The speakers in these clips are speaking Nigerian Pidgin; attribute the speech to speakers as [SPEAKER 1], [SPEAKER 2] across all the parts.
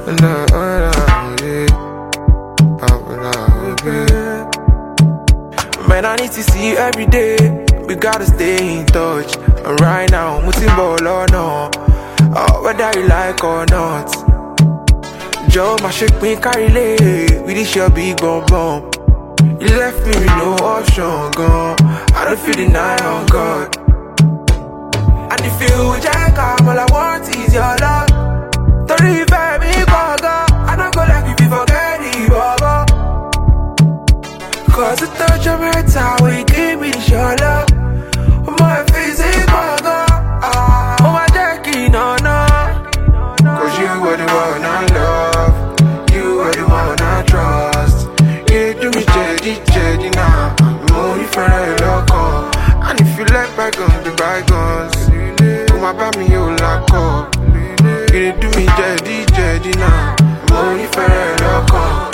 [SPEAKER 1] Man, I need to see you every day. We gotta stay in touch. And right now, Mutimbo or no, whether you like or not. Joe, my shake me carry lay. We this your big bum bum. You left me with no option, gone. I don't feel the night on God. And if you jack up, all I want is your love. Don't leave me, go. I don't go like if you forget it, baba. Cause the touch of my time will give me your love. My physical, oh my jackie, no. Cause you are the one I love. You are the one I trust. You do me jedi now. I'm only for a local. And if you like bygones, the bygones. Come about me, you lock up. You do me jedi now. I'm only for a local.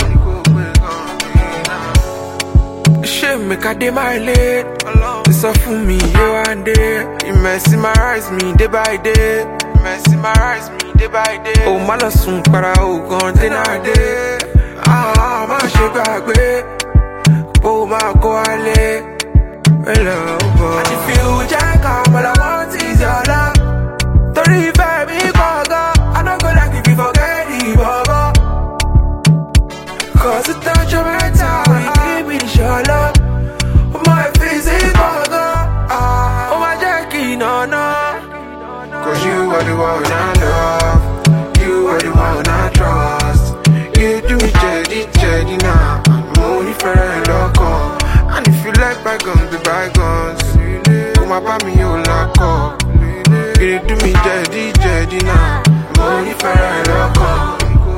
[SPEAKER 1] Shit make a day my late. It's up for me, you and day. You mesmerize me day by day. Mesmerize me day by day. Oh, my love soon, but I will go on day. My shit back, babe. Oh, my go ale. Hello, boy. And if you jack up, all I want is your love. Don't leave me, go. I don't go like if you forget it, baba. Cause the touch of my time, give me your love. My physical, oh my jackie, no. Cause you are the one I love. You are the one I trust. You do me jedi now. I'm only for a local. And if you like bygones, the bygones. Come about me, you lock up. You do me jedi now. I'm only for a local.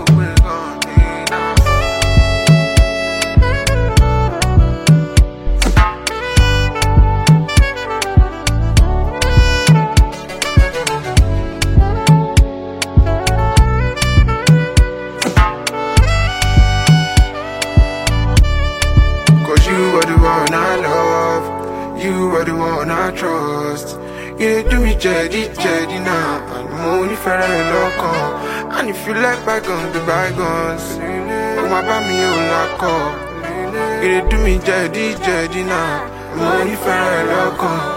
[SPEAKER 1] You are the one I love. You are the one I trust. You do me jedi now. I'm only for a local. And if you like bygones, the bygones. Come about me, you lock up. You do me jedi now. I'm only for a local.